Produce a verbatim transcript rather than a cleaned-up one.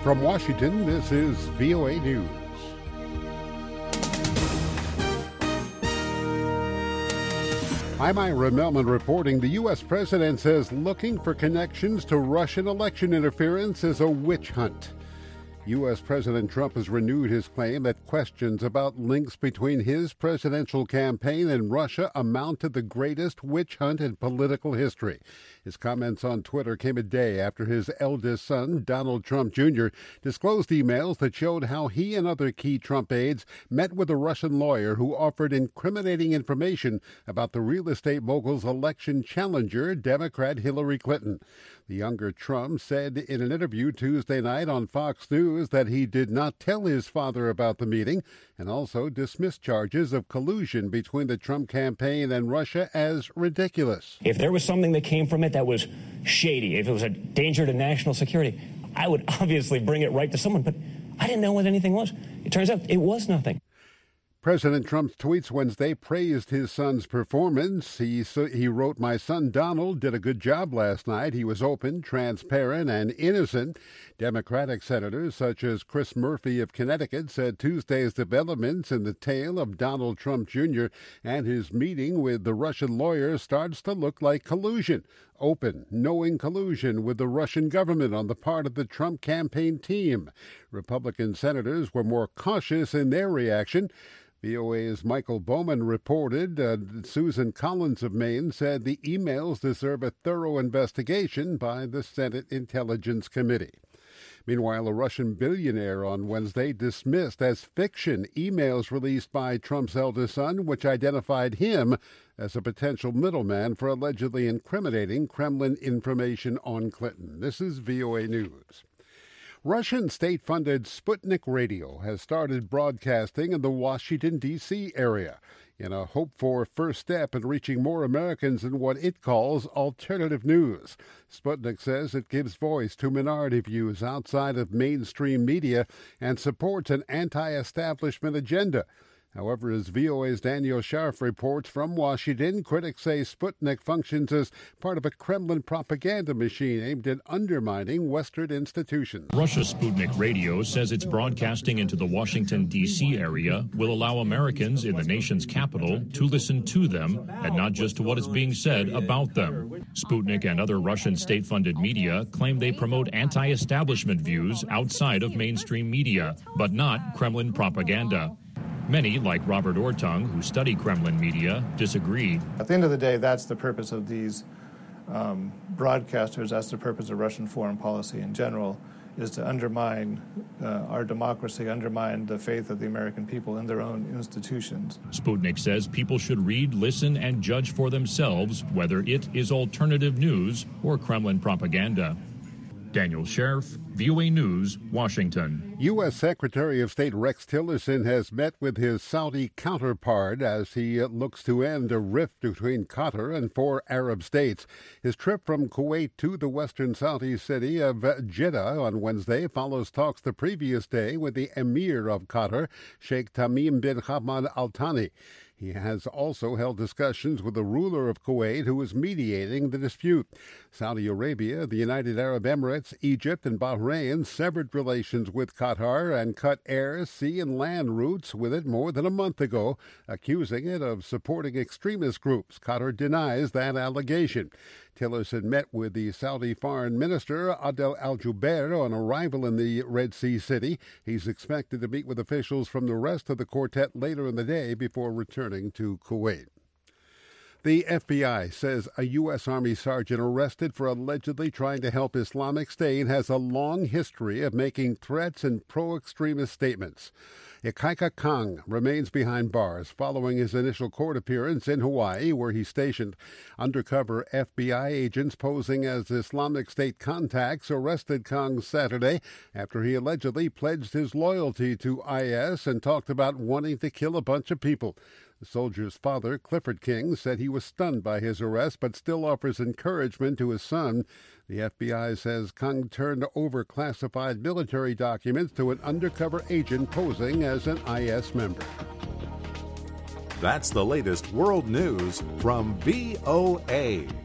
From Washington, this is V O A News. I'm Ira Melman reporting. The U S president says looking for connections to Russian election interference is a witch hunt. U S President Trump has renewed his claim that questions about links between his presidential campaign and Russia amount to the greatest witch hunt in political history. His comments on Twitter came a day after his eldest son, Donald Trump Junior, disclosed emails that showed how he and other key Trump aides met with a Russian lawyer who offered incriminating information about the real estate mogul's election challenger, Democrat Hillary Clinton. The younger Trump said in an interview Tuesday night on Fox News that he did not tell his father about the meeting and also dismissed charges of collusion between the Trump campaign and Russia as ridiculous. If there was something that came from it that was shady, if it was a danger to national security, I would obviously bring it right to someone, but I didn't know what anything was. It turns out it was nothing. President Trump's tweets Wednesday praised his son's performance. He, he wrote, "My son Donald did a good job last night. He was open, transparent, and innocent." Democratic senators such as Chris Murphy of Connecticut said Tuesday's developments in the tale of Donald Trump Junior and his meeting with the Russian lawyer starts to look like collusion. Open, knowing collusion with the Russian government on the part of the Trump campaign team. Republican senators were more cautious in their reaction. V O A's Michael Bowman reported uh, Susan Collins of Maine said the emails deserve a thorough investigation by the Senate Intelligence Committee. Meanwhile, a Russian billionaire on Wednesday dismissed as fiction emails released by Trump's eldest son, which identified him as a potential middleman for allegedly incriminating Kremlin information on Clinton. This is V O A News. Russian state-funded Sputnik Radio has started broadcasting in the Washington, D C area in a hoped-for first step in reaching more Americans in what it calls alternative news. Sputnik says it gives voice to minority views outside of mainstream media and supports an anti-establishment agenda. However, as V O A's Daniel Scharf reports from Washington, critics say Sputnik functions as part of a Kremlin propaganda machine aimed at undermining Western institutions. Russia's Sputnik Radio says its broadcasting into the Washington, D C area will allow Americans in the nation's capital to listen to them and not just to what is being said about them. Sputnik and other Russian state-funded media claim they promote anti-establishment views outside of mainstream media, but not Kremlin propaganda. Many, like Robert Ortung, who study Kremlin media, disagree. At the end of the day, that's the purpose of these um, broadcasters. That's the purpose of Russian foreign policy in general, is to undermine uh, our democracy, undermine the faith of the American people in their own institutions. Sputnik says people should read, listen, and judge for themselves whether it is alternative news or Kremlin propaganda. Daniel Scharf, V O A News, Washington. U S. Secretary of State Rex Tillerson has met with his Saudi counterpart as he looks to end a rift between Qatar and four Arab states. His trip from Kuwait to the western Saudi city of Jeddah on Wednesday follows talks the previous day with the Emir of Qatar, Sheikh Tamim bin Hamad Al Thani. He has also held discussions with the ruler of Kuwait, who is mediating the dispute. Saudi Arabia, the United Arab Emirates, Egypt, and Bahrain severed relations with Qatar and cut air, sea, and land routes with it more than a month ago, accusing it of supporting extremist groups. Qatar denies that allegation. Tillerson met with the Saudi Foreign Minister Adel Al-Jubeir on arrival in the Red Sea city. He's expected to meet with officials from the rest of the quartet later in the day before returning to Kuwait. The F B I says a U S. Army sergeant arrested for allegedly trying to help Islamic State has a long history of making threats and pro-extremist statements. Ikaika Kang remains behind bars following his initial court appearance in Hawaii, where he's stationed. Undercover F B I agents posing as Islamic State contacts arrested Kang Saturday after he allegedly pledged his loyalty to I S and talked about wanting to kill a bunch of people. The soldier's father, Clifford King, said he was stunned by his arrest but still offers encouragement to his son. The F B I says Kang turned over classified military documents to an undercover agent posing as an I S member. That's the latest world news from V O A.